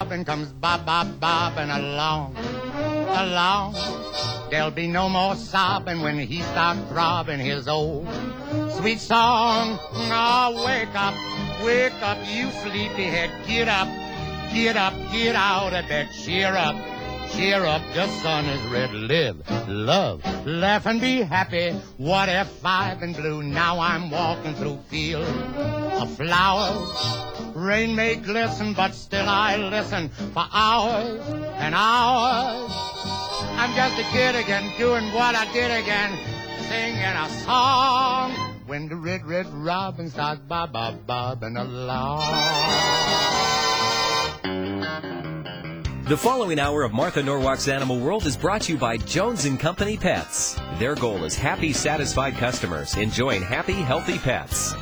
robin comes bobbing along, along. There'll be no more sobbing when he starts throbbing his old sweet song. Oh, wake up, you sleepyhead. Get up, get up, get out of bed. Cheer up, the sun is red. Live, love, laugh and be happy. What if I've been blue? Now I'm walking through fields of flowers. Rain may glisten, but still I listen for hours and hours. I'm just a kid again, doing what I did again, singing a song when the red, red robin starts bobbing along. The following hour of Martha Norwalk's Animal World is brought to you by Jones & Company Pets. Their goal is happy, satisfied customers enjoying happy, healthy pets.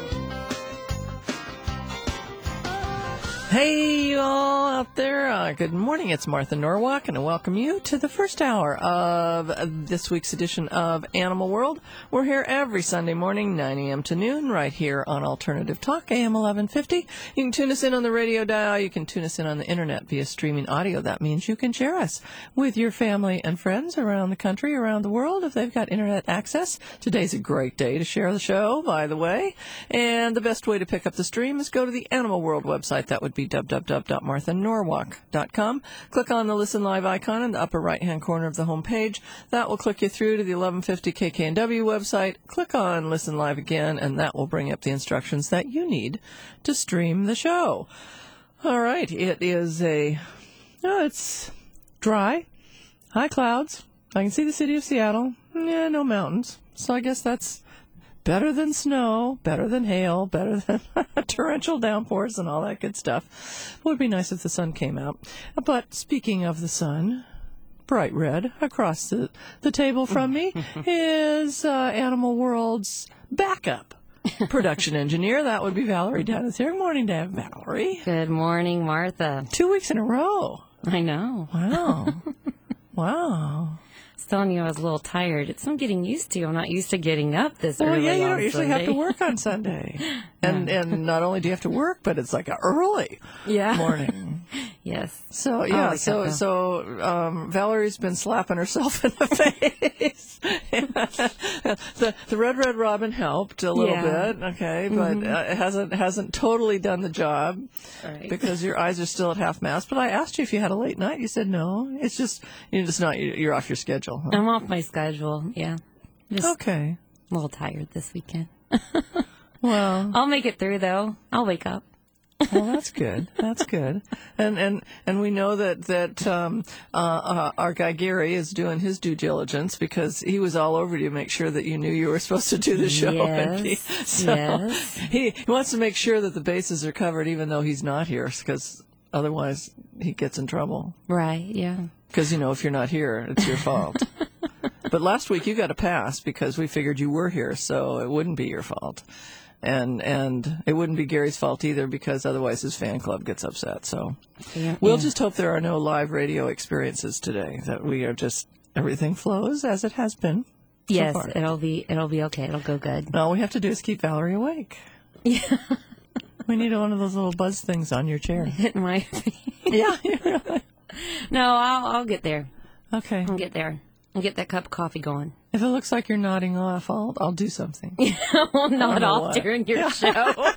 Hey, you all out there. Good morning. It's Martha Norwalk, and I welcome you to the first hour of this week's edition of Animal World. We're here every Sunday morning, 9 a.m. to noon, right here on Alternative Talk, AM 1150. You can tune us in on the radio dial. You can tune us in on the internet via streaming audio. That means you can share us with your family and friends around the country, around the world, if they've got internet access. Today's a great day to share the show, by the way. And the best way to pick up the stream is go to the Animal World website. That would be www.marthanorwalk.com. Click on the Listen Live icon in the upper right-hand corner of the home page. That will click you through to the 1150 KKNW website. Click on Listen Live again, and that will bring up the instructions that you need to stream the show. All right, it's dry, high clouds. I can see the city of Seattle. Yeah, no mountains. So I guess that's better than snow, better than hail, better than torrential downpours and all that good stuff. It would be nice if the sun came out. But speaking of the sun, bright red across the table from me is Animal World's backup production engineer. That would be Valerie Dennis here. Good morning, Valerie. Good morning, Martha. 2 weeks in a row. I know. Wow. Wow. Telling you I was a little tired. I'm getting used to. I'm not used to getting up this early. Well, yeah, you on don't usually Sunday. have to work on Sunday, and not only do you have to work, but it's like a early morning. Yes. So yeah, Valerie's been slapping herself in the face. the red robin helped a little bit, okay, but it hasn't totally done the job because your eyes are still at half mast. But I asked you if you had a late night. You said no. It's just you're off your schedule. Huh? I'm off my schedule. Yeah. Just a little tired this weekend. Well, I'll make it through though. I'll wake up. Well, that's good. That's good. And we know that our guy Gary is doing his due diligence because he was all over you to make sure that you knew you were supposed to do the show. Yes. Yes. He wants to make sure that the bases are covered even though he's not here because otherwise he gets in trouble. Right, yeah. Because, if you're not here, it's your fault. But last week you got a pass because we figured you were here, so it wouldn't be your fault. And it wouldn't be Gary's fault either because otherwise his fan club gets upset. So we'll just hope there are no live radio experiences today, that we are just, everything flows as it has been Yes, so far. it'll be okay. It'll go good. All we have to do is keep Valerie awake. Yeah. We need one of those little buzz things on your chair. Hitting my feet. Yeah. No, I'll get there. Okay. I'll get there. I'll get that cup of coffee going. If it looks like you're nodding off, I'll do something. I'll nod off what. during your show.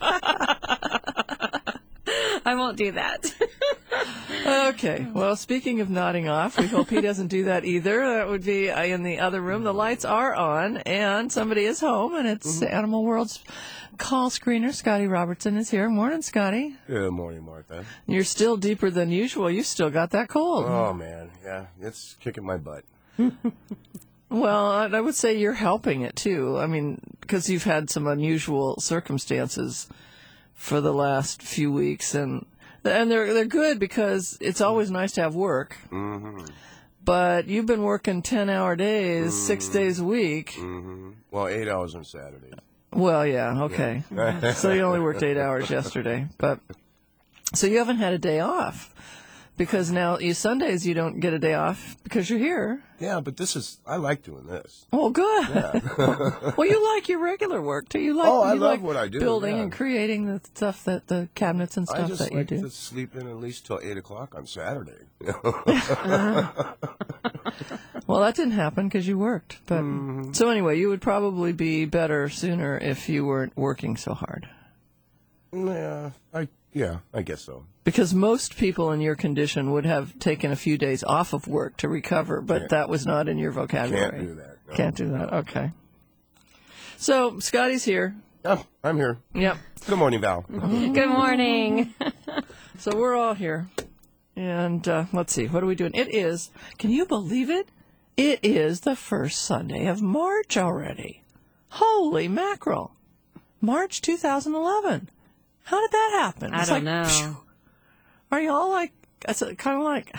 I won't do that. Okay. Well, speaking of nodding off, we hope he doesn't do that either. That would be in the other room. The lights are on, and somebody is home, and it's Animal World's call screener. Scotty Robertson is here. Morning, Scotty. Good morning, Martha. You're still deeper than usual. You still got that cold. Oh, man. Yeah, it's kicking my butt. Well, I would say you're helping it, too. I mean, because you've had some unusual circumstances for the last few weeks, and they're good because it's always nice to have work. Mm-hmm. But you've been working 10-hour days, 6 days a week. Mm-hmm. Well, 8 hours on Saturday. Well, yeah, okay. Yeah. So you only worked 8 hours yesterday. So you haven't had a day off Because now Sundays you don't get a day off because you're here. Yeah, but I like doing this. Oh, good. Well, you like your regular work too. You like. I you love like what I do. building yeah. and creating the stuff the cabinets and I stuff just that like you do. to sleep in at least till 8 o'clock on Saturday. Well, that didn't happen because you worked. But so anyway, you would probably be better sooner if you weren't working so hard. Yeah, I guess so. Because most people in your condition would have taken a few days off of work to recover, but that was not in your vocabulary. Can't do that. No. Can't do that. Okay. So Scotty's here. Oh, I'm here. Yep. Good morning, Val. Good morning. So we're all here. And let's see, what are we doing? It is, can you believe it? It is the first Sunday of March already. Holy mackerel. March 2011. How did that happen? I don't know. Phew. Are you all like, kind of like,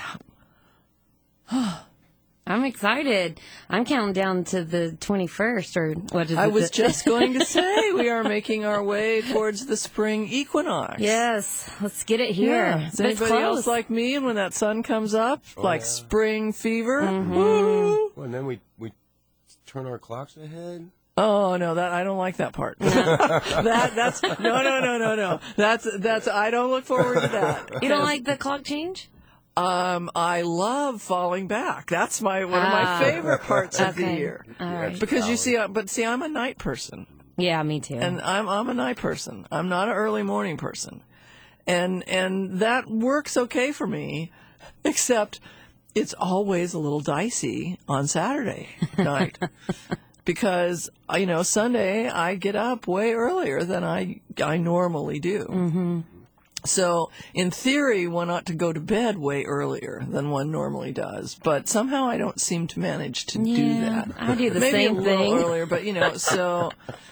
I'm excited. I'm counting down to the 21st, or what is it? I was just going to say, we are making our way towards the spring equinox. Yes, let's get it here. Yeah. Is But it's anybody close. else like me? And when that sun comes up, spring fever? Woo! Well, and then we turn our clocks ahead. Oh no, that I don't like that part. That's no. That's I don't look forward to that. You don't like the clock change? I love falling back. That's one of my favorite parts of the Okay. year. All right. Because you see, I'm a night person, Yeah, me too. and I'm a night person. I'm not an early morning person, and that works okay for me, except it's always a little dicey on Saturday night. Because, Sunday I get up way earlier than I normally do. Mm-hmm. So, in theory, one ought to go to bed way earlier than one normally does. But somehow I don't seem to manage to do that. I do the Maybe same a little thing. earlier, but, so...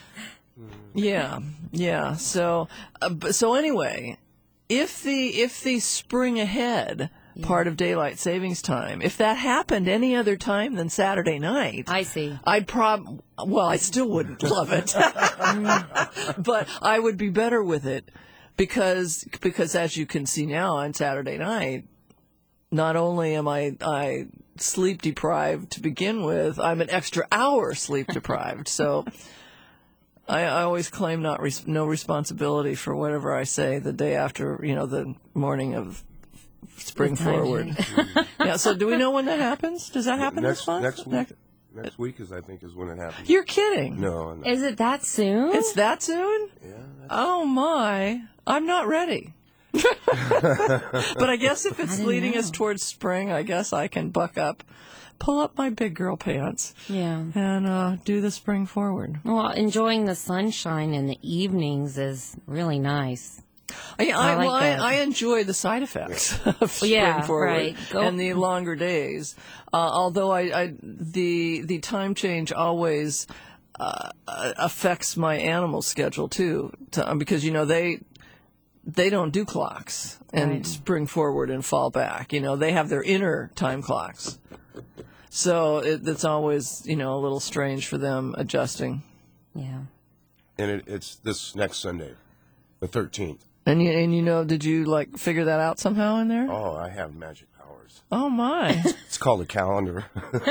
Yeah. So anyway, if the spring ahead part of daylight savings time, if that happened any other time than Saturday night, I see. I still wouldn't love it, but I would be better with it because as you can see now on Saturday night, not only am I sleep deprived to begin with, I'm an extra hour sleep deprived. So I always claim no responsibility for whatever I say the day after, the morning of spring forward. Yeah. So do we know when that happens? Does that happen this month? Next week is when it happens. You're kidding. No. Is it that soon? It's that soon? Yeah. Oh my. I'm not ready. But I guess if it's leading us towards spring, I guess I can buck up, pull up my big girl pants, Yeah. and do the spring forward. Well, enjoying the sunshine in the evenings is really nice. I enjoy the side effects of spring forward right. and the longer days. Although the time change always affects my animal schedule too, because they don't do clocks and spring forward and fall back. They have their inner time clocks, so it's always a little strange for them adjusting. Yeah. And it's this next Sunday, the 13th. And did you figure that out somehow in there? Oh, I have magic powers. Oh my! It's called a calendar.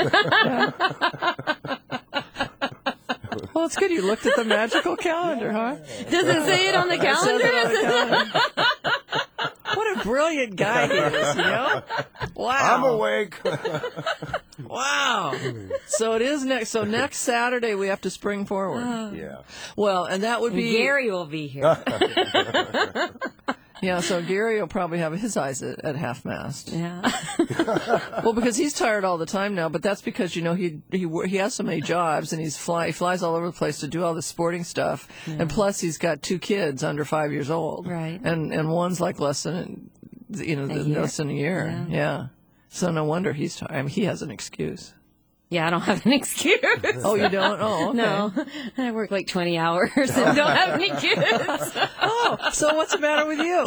Well, it's good you looked at the magical calendar, huh? Does it say it on the calendar? What a brilliant guy he is, Wow. I'm awake. Wow. So it is next Saturday we have to spring forward. Yeah. Well, and that would be... Gary will be here. Yeah, so Gary will probably have his eyes at half-mast. Yeah. Well, because he's tired all the time now, but that's because, he has so many jobs, and he flies all over the place to do all this sporting stuff. Yeah. And plus, he's got 2 kids under 5 years old. Right. And one's less than, less than a year. Yeah. So no wonder he's tired. I mean, he has an excuse. Yeah, I don't have an excuse. Oh, you don't? Oh, okay. No. I work 20 hours and don't have any kids. Oh, so what's the matter with you?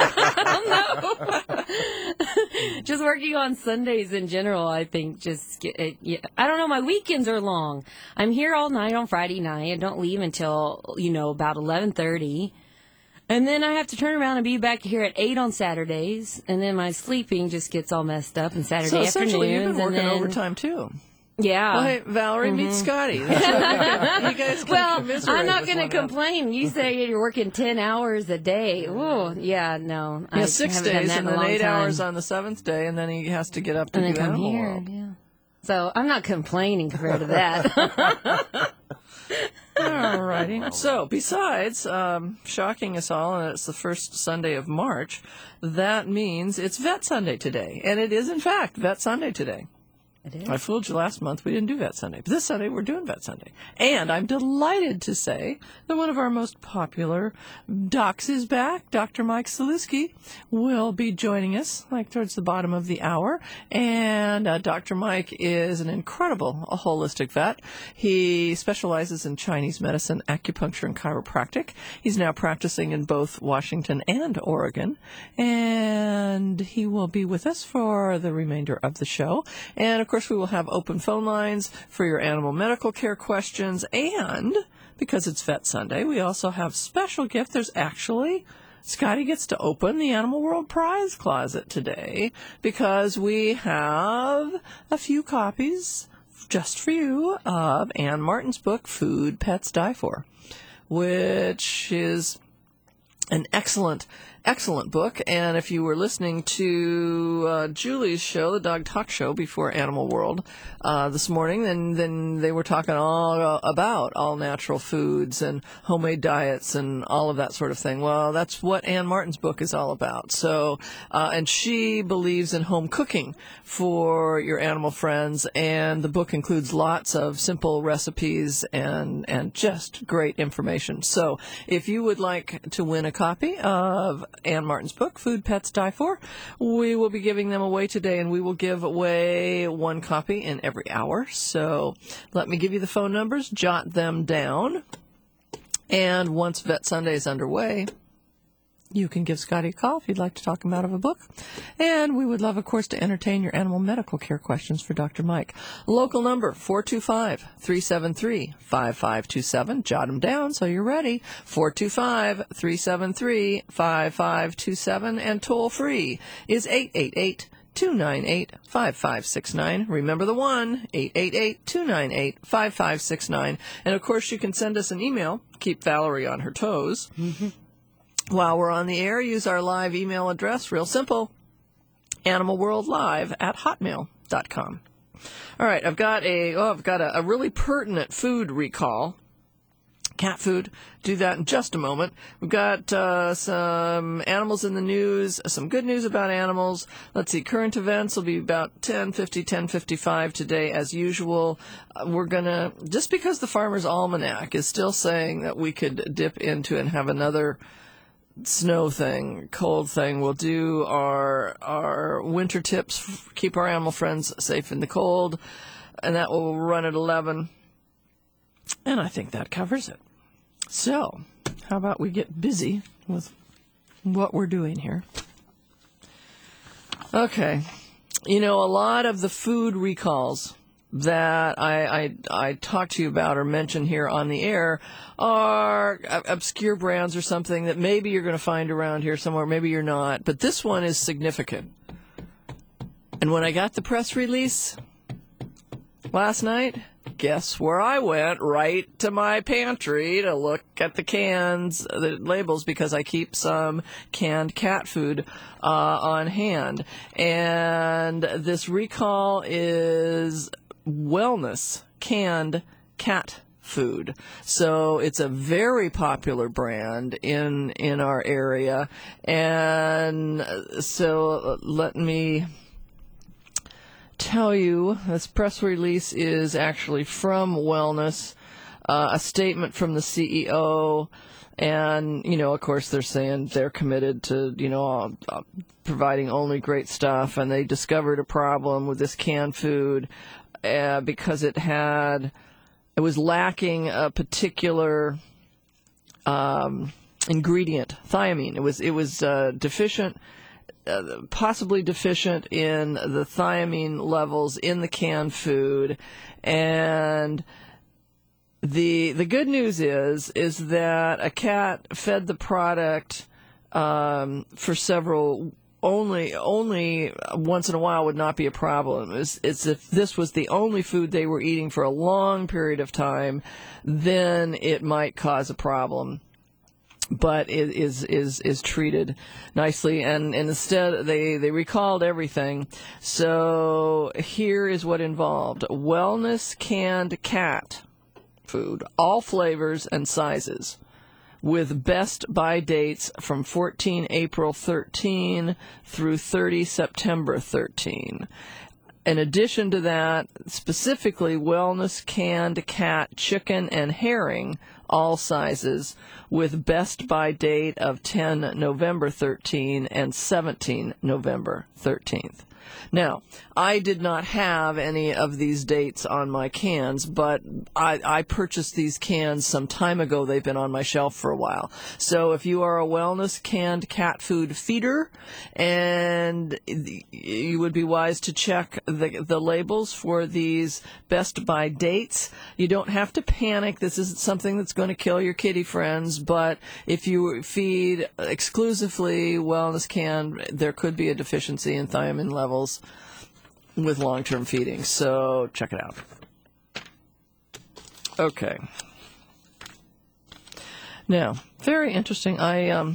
I don't know. Just working on Sundays in general, I think I don't know, my weekends are long. I'm here all night on Friday night. I don't leave until, about 11:30. And then I have to turn around and be back here at 8 on Saturdays, and then my sleeping just gets all messed up on Saturday So afternoons. essentially, you've been working and then, overtime too. Yeah. Well, hey, Valerie, meet Scotty. That's right. You guys can Well, commiserate I'm not with going to one another. complain. You say you're working 10 hours a day. Oh, yeah, no. Yeah, I 6 haven't done days that and in a then long 8 time. hours on the 7th day, and then he has to get up to And then do come Animal here. World. Yeah. So I'm not complaining compared to that. All righty. So, besides shocking us all, and it's the first Sunday of March, that means it's Vet Sunday today. And it is, in fact, Vet Sunday today. It is. I fooled you last month. We didn't do Vet Sunday. But this Sunday, we're doing Vet Sunday. And I'm delighted to say that one of our most popular docs is back. Dr. Mike Saluski will be joining us, like towards the bottom of the hour. And Dr. Mike is an incredible holistic vet. He specializes in Chinese medicine, acupuncture, and chiropractic. He's now practicing in both Washington and Oregon. And he will be with us for the remainder of the show. And, of course, we will have open phone lines for your animal medical care questions. And because it's Vet Sunday, we also have special gift. There's actually, Scotty gets to open the Animal World prize closet today because we have a few copies just for you of Ann Martin's book, Food Pets Die For, which is an excellent book. And if you were listening to Julie's show, the Dog Talk Show, before Animal World this morning, then they were talking all about all natural foods and homemade diets and all of that sort of thing. Well, that's what Ann Martin's book is all about. So, and she believes in home cooking for your animal friends, and the book includes lots of simple recipes and just great information. So, if you would like to win a copy of Ann Martin's book, Food Pets Die For, we will be giving them away today, and we will give away one copy in every hour. So let me give you the phone numbers, jot them down, and once Vet Sunday is underway, you can give Scotty a call if you'd like to talk him out of a book. And we would love, of course, to entertain your animal medical care questions for Dr. Mike. Local number, 425-373-5527. Jot them down so you're ready. 425-373-5527. And toll free is 888-298-5569. Remember the one, 888-298-5569. And, of course, you can send us an email. Keep Valerie on her toes. While we're on the air, use our live email address, real simple, animalworldlive@hotmail.com. All right, I've got a really pertinent food recall. Cat food. Do that in just a moment. We've got some animals in the news, some good news about animals. Let's see, current events will be about 10:50, 10:55 today as usual. We're going to, just because the Farmer's Almanac is still saying that we could dip into and have another snow thing, cold thing, we'll do our winter tips, keep our animal friends safe in the cold, and that will run at 11. And I think that covers it. So, how about we get busy with what we're doing here? Okay. You know, a lot of the food recalls that I talk to you about or mention here on the air are obscure brands or something that maybe you're going to find around here somewhere, maybe you're not. But this one is significant. And when I got the press release last night, guess where I went? Right to my pantry to look at the cans, the labels, because I keep some canned cat food on hand. And this recall is Wellness canned cat food. So it's a very popular brand in our area. And so let me tell you, this press release is actually from Wellness, a statement from the CEO. And, you know, of course, they're saying they're committed to, you know, providing only great stuff. And they discovered a problem with this canned food because it was lacking a particular ingredient, thiamine. It was deficient, possibly deficient in the thiamine levels in the canned food, and The good news is that a cat fed the product for several. Only once in a while would not be a problem. It's if this was the only food they were eating for a long period of time, then it might cause a problem. But it is treated nicely, and instead they recalled everything. So here is what involved: Wellness canned cat food, all flavors and sizes, with best buy dates from 14 April 13 through 30 September 13. In addition to that, specifically Wellness canned cat chicken and herring, all sizes, with best buy date of 10 November 13 and 17 November 13th. Now, I did not have any of these dates on my cans, but I purchased these cans some time ago. They've been on my shelf for a while. So if you are a Wellness canned cat food feeder, and you would be wise to check the labels for these best by dates. You don't have to panic. This isn't something that's going to kill your kitty friends, but if you feed exclusively Wellness canned, there could be a deficiency in thiamine levels with long-term feeding. So check it out. Okay. Now, very interesting. I'm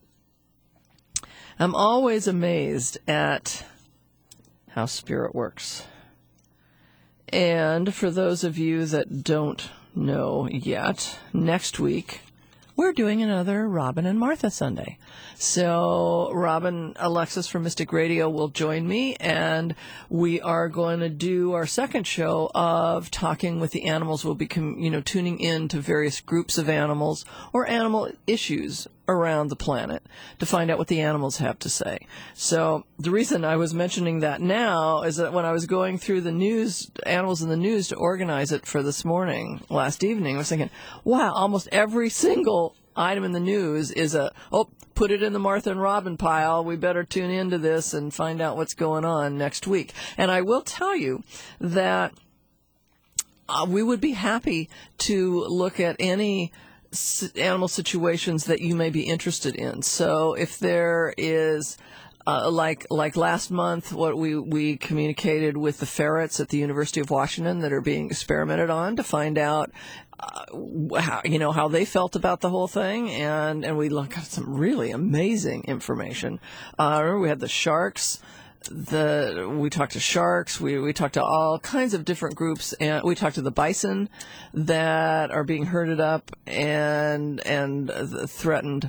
always amazed at how spirit works. And for those of you that don't know yet, next week we're doing another Robin and Martha Sunday. So Robin Alexis from Mystic Radio will join me, and we are going to do our second show of talking with the animals. We'll be, tuning in to various groups of animals or animal issues around the planet to find out what the animals have to say. So the reason I was mentioning that now is that when I was going through the news, animals in the news, to organize it for this morning, last evening, I was thinking, wow, almost every single item in the news is put it in the Martha and Robin pile. We better tune into this and find out what's going on next week. And I will tell you that we would be happy to look at any animal situations that you may be interested in. So if there is, like last month, what we communicated with the ferrets at the University of Washington that are being experimented on to find out how they felt about the whole thing, and we got some really amazing information. Remember, we had the sharks. We talked to sharks. We talked to all kinds of different groups, and we talked to the bison that are being herded up and threatened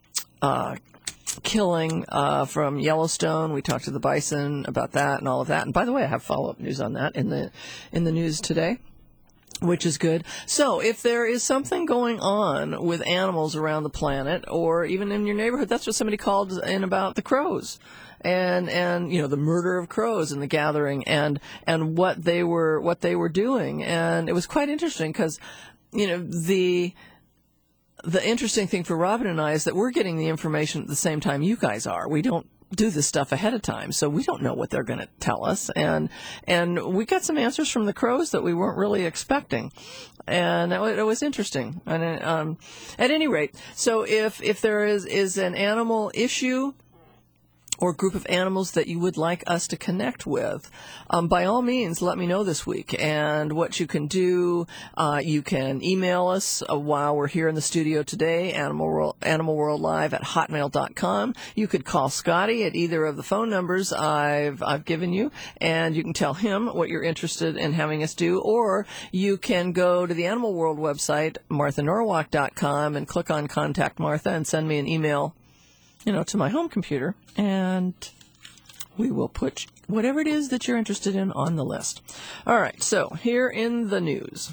killing from Yellowstone. We talked to the bison about that and all of that. And by the way, I have follow-up news on that in the news today, which is good. So if there is something going on with animals around the planet, or even in your neighborhood, that's what somebody called in about the crows. And the murder of crows in the gathering, and what they were doing, and it was quite interesting because the interesting thing for Robin and I is that we're getting the information at the same time you guys are. We don't do this stuff ahead of time, so we don't know what they're going to tell us, and we got some answers from the crows that we weren't really expecting, and it was interesting. And at any rate, so if there is an animal issue or group of animals that you would like us to connect with, by all means, let me know this week. And what you can do, you can email us while we're here in the studio today, animalworldlive@hotmail.com. You could call Scotty at either of the phone numbers I've given you, and you can tell him what you're interested in having us do. Or you can go to the Animal World website, marthanorwalk.com, and click on Contact Martha and send me an email to my home computer, and we will put whatever it is that you're interested in on the list. All right, so here in the news.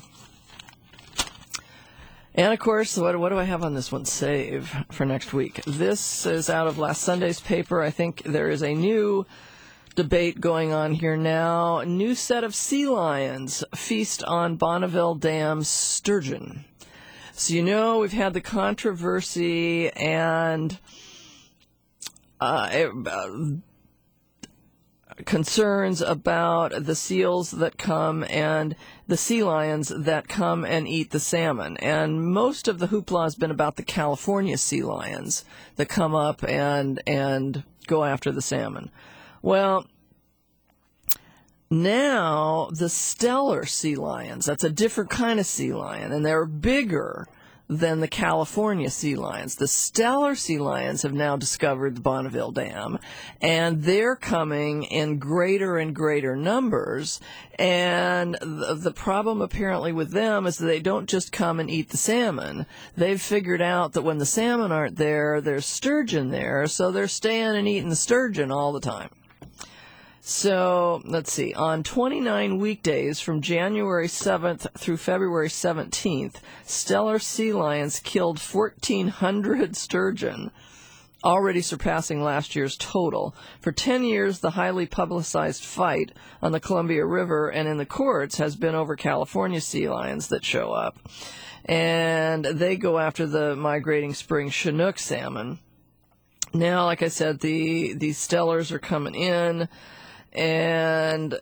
And, of course, what do I have on this one? Save for next week. This is out of last Sunday's paper. I think there is a new debate going on here now. A new set of sea lions feast on Bonneville Dam sturgeon. So, we've had the controversy, and concerns about the seals that come and the sea lions that come and eat the salmon. And most of the hoopla has been about the California sea lions that come up and go after the salmon. Well, now the Steller sea lions, that's a different kind of sea lion, and they're bigger than the California sea lions. The Steller sea lions have now discovered the Bonneville Dam, and they're coming in greater and greater numbers. And the problem apparently with them is that they don't just come and eat the salmon. They've figured out that when the salmon aren't there, there's sturgeon there, so they're staying and eating the sturgeon all the time. So, let's see, on 29 weekdays from January 7th through February 17th, Steller sea lions killed 1,400 sturgeon, already surpassing last year's total. For 10 years, the highly publicized fight on the Columbia River and in the courts has been over California sea lions that show up. And they go after the migrating spring Chinook salmon. Now, like I said, these Stellers are coming in. And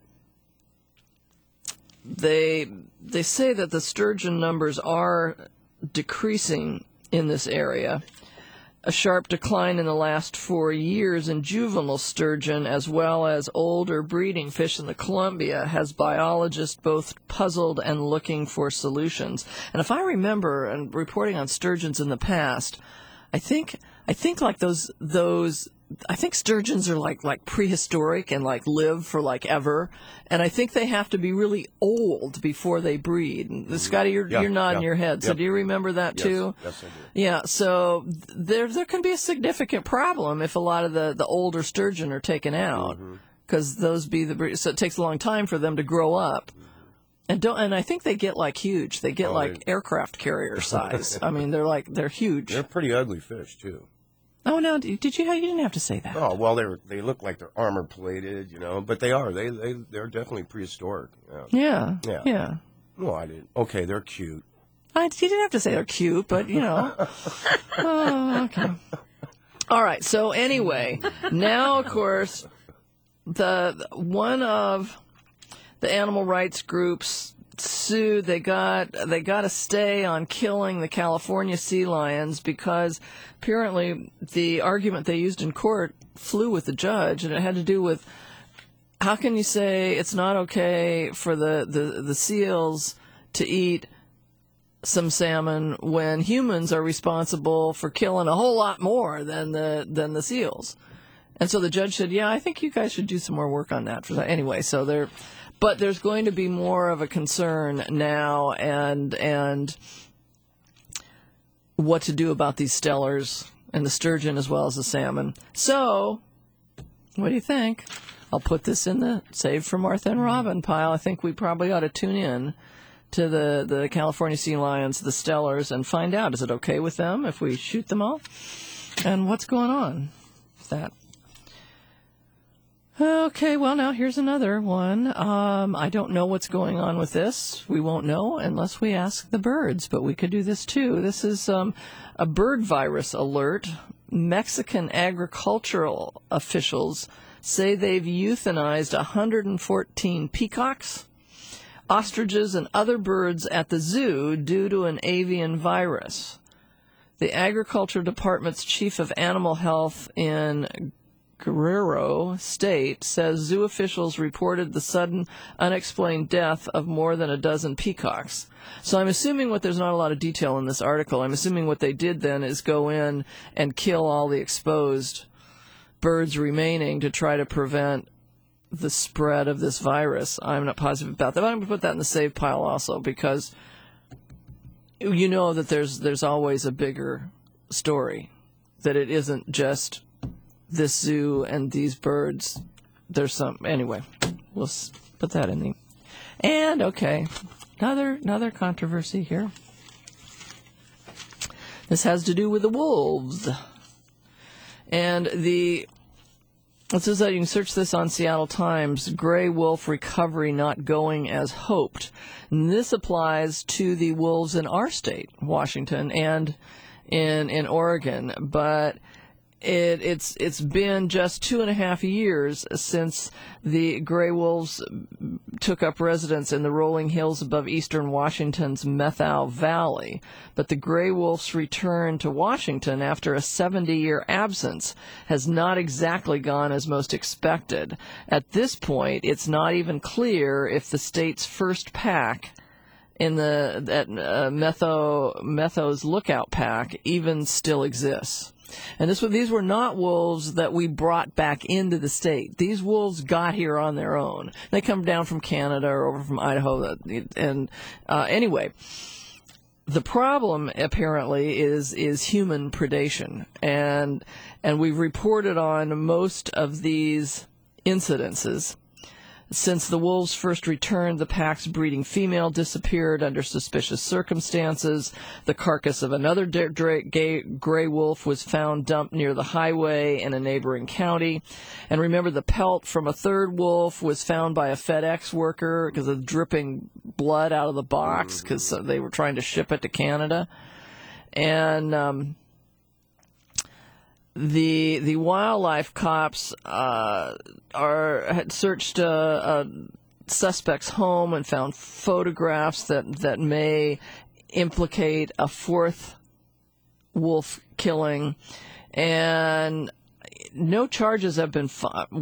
they say that the sturgeon numbers are decreasing in this area. A sharp decline in the last 4 years in juvenile sturgeon, as well as older breeding fish in the Columbia, has biologists both puzzled and looking for solutions. And if I remember, and reporting on sturgeons in the past, I think like those. I think sturgeons are like prehistoric and like live for like ever, and I think they have to be really old before they breed. And Scotty, you're nodding your head. So do you remember that too? Yes, I do. Yeah. So there can be a significant problem if a lot of the older sturgeon are taken out, because those be the breed. So it takes a long time for them to grow up. And I think they get like huge. They get like aircraft carrier size. I mean, they're huge. They're pretty ugly fish too. Oh no! Did you? You didn't have to say that. Oh well, they look like they're armor plated, but they are. They're definitely prehistoric. Yeah. Well, I didn't. Okay, they're cute. You didn't have to say they're cute, but Oh, okay. All right. So anyway, now of course, one of the animal rights groups sued. They got a stay on killing the California sea lions because apparently the argument they used in court flew with the judge, and it had to do with how can you say it's not okay for the seals to eat some salmon when humans are responsible for killing a whole lot more than the seals. And so the judge said, yeah, I think you guys should do some more work on that. Anyway, so but there's going to be more of a concern now and what to do about these Stellers and the sturgeon as well as the salmon. So, what do you think? I'll put this in the Save for Martha and Robin pile. I think we probably ought to tune in to the California sea lions, the Stellers, and find out, is it okay with them if we shoot them all? And what's going on with that? Okay, well, now here's another one. I don't know what's going on with this. We won't know unless we ask the birds, but we could do this too. This is a bird virus alert. Mexican agricultural officials say they've euthanized 114 peacocks, ostriches, and other birds at the zoo due to an avian virus. The Agriculture Department's chief of animal health in Guerrero State says zoo officials reported the sudden, unexplained death of more than a dozen peacocks. So I'm assuming there's not a lot of detail in this article. I'm assuming what they did then is go in and kill all the exposed birds remaining to try to prevent the spread of this virus. I'm not positive about that, but I'm going to put that in the save pile also because you know that there's always a bigger story, that it isn't just this zoo and these birds. There's some. Anyway, we'll put that in the. And okay, another controversy here. This has to do with the wolves, and it says that you can search this on Seattle Times. Gray wolf recovery not going as hoped. And this applies to the wolves in our state, Washington, and in Oregon, but It's been just 2.5 years since the gray wolves took up residence in the rolling hills above eastern Washington's Methal Valley. But the gray wolves' return to Washington after a 70-year absence has not exactly gone as most expected. At this point, it's not even clear if the state's first pack in Metho's Lookout Pack even still exists. And these were not wolves that we brought back into the state. These wolves got here on their own. They come down from Canada or over from Idaho. And anyway, the problem apparently is human predation, and we've reported on most of these incidences. Since the wolves first returned, the pack's breeding female disappeared under suspicious circumstances. The carcass of another gray wolf was found dumped near the highway in a neighboring county. And remember, the pelt from a third wolf was found by a FedEx worker because of dripping blood out of the box because they were trying to ship it to Canada. And the wildlife cops had searched a suspect's home and found photographs that may implicate a fourth wolf killing, and no charges have been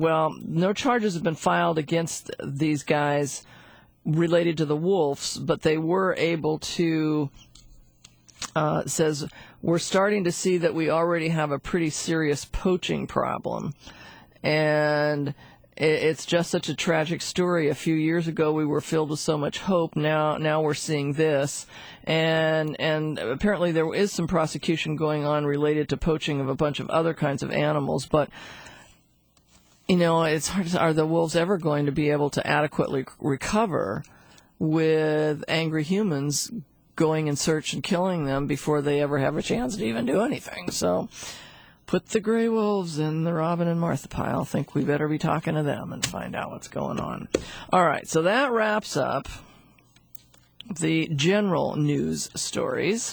filed against these guys related to the wolves, but they were able to. Says, we're starting to see that we already have a pretty serious poaching problem. And it's just such a tragic story. A few years ago, we were filled with so much hope. Now we're seeing this. And apparently there is some prosecution going on related to poaching of a bunch of other kinds of animals. But, it's hard to say, are the wolves ever going to be able to adequately recover with angry humans going in search and killing them before they ever have a chance to even do anything? So put the gray wolves in the Robin and Martha pile. Think we better be talking to them and find out what's going on. All right, so that wraps up the general news stories.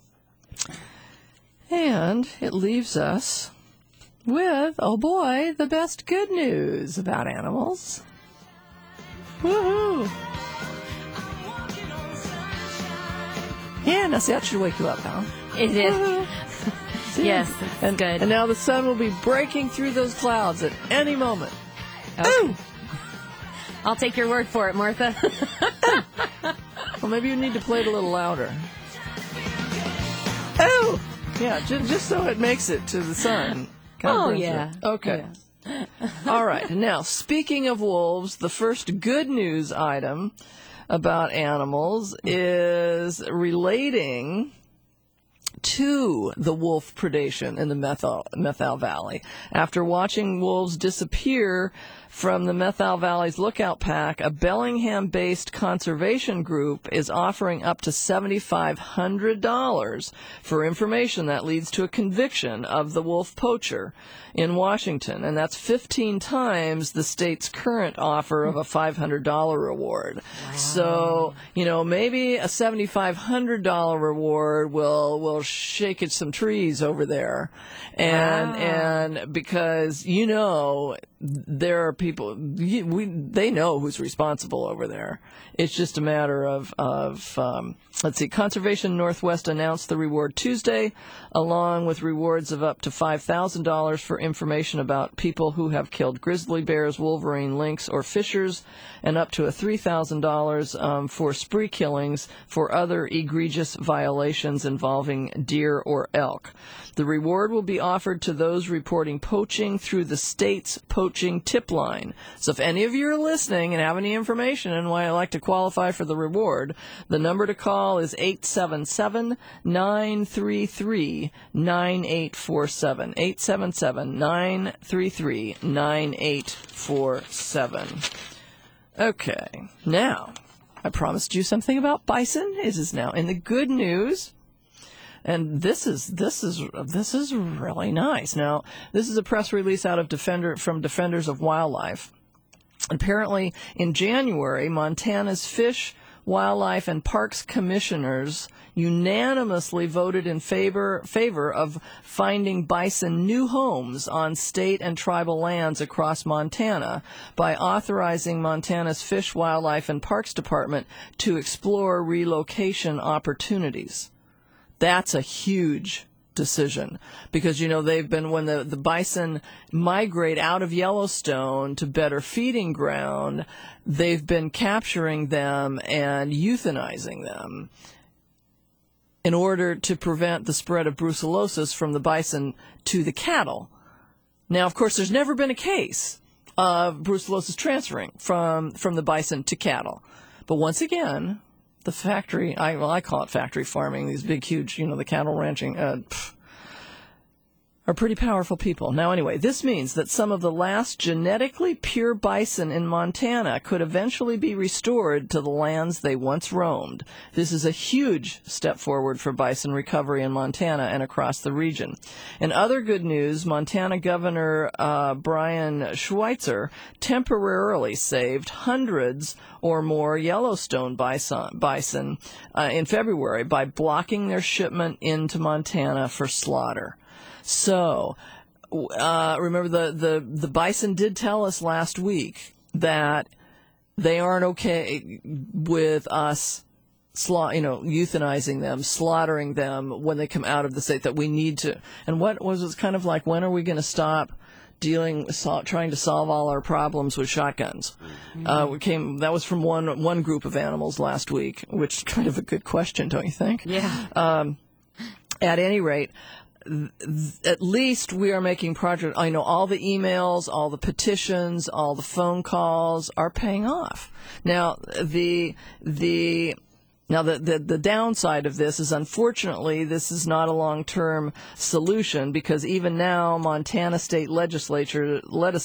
And it leaves us with, oh boy, the best good news about animals. Woohoo! Yeah, now see, that should wake you up, huh? It is. Yes, and good. And now the sun will be breaking through those clouds at any moment. Okay. Ooh! I'll take your word for it, Martha. Well, maybe you need to play it a little louder. Oh! Yeah, just so it makes it to the sun. Yeah. Okay. Yeah. All right. Now, speaking of wolves, the first good news item about animals is relating to the wolf predation in the Methal Valley. After watching wolves disappear from the Methal Valley's Lookout Pack, a Bellingham-based conservation group is offering up to $7,500 for information that leads to a conviction of the wolf poacher in Washington, and that's 15 times the state's current offer of a $500 reward. Wow. So, maybe a $7,500 reward will shake it some trees over there. And because, there are people, they know who's responsible over there. It's just a matter of let's see, Conservation Northwest announced the reward Tuesday, along with rewards of up to $5,000 for information about people who have killed grizzly bears, wolverine, lynx, or fishers, and up to $3,000 for spree killings for other egregious violations involving deer or elk. The reward will be offered to those reporting poaching through the state's poaching tip line. So if any of you are listening and have any information and why I like to qualify for the reward, the number to call is 877-933-9847. 877-933-9847. Okay, now, I promised you something about bison. It is now in the good news. And this is really nice. Now, this is a press release out of Defenders of Wildlife. Apparently, in January, Montana's Fish, Wildlife and Parks commissioners unanimously voted in favor of finding bison new homes on state and tribal lands across Montana by authorizing Montana's Fish, Wildlife, and Parks Department to explore relocation opportunities. That's a huge decision because, they've been, when the bison migrate out of Yellowstone to better feeding ground, they've been capturing them and euthanizing them in order to prevent the spread of brucellosis from the bison to the cattle. Now, of course, there's never been a case of brucellosis transferring from the bison to cattle. But once again, the factory, I call it factory farming, these big, huge, the cattle ranching, are pretty powerful people. Now, anyway, this means that some of the last genetically pure bison in Montana could eventually be restored to the lands they once roamed. This is a huge step forward for bison recovery in Montana and across the region. In other good news, Montana Governor Brian Schweitzer temporarily saved hundreds or more Yellowstone bison in February by blocking their shipment into Montana for slaughter. So, remember the bison did tell us last week that they aren't okay with us, euthanizing them, slaughtering them when they come out of the state, that we need to. And what was it kind of like, when are we going to stop trying to solve all our problems with shotguns? That was from one group of animals last week, which is kind of a good question, don't you think? Yeah. At any rate, at least we are making progress. I know all the emails, all the petitions, all the phone calls are paying off. Now, the downside of this is, unfortunately, this is not a long-term solution, because even now Montana state legislators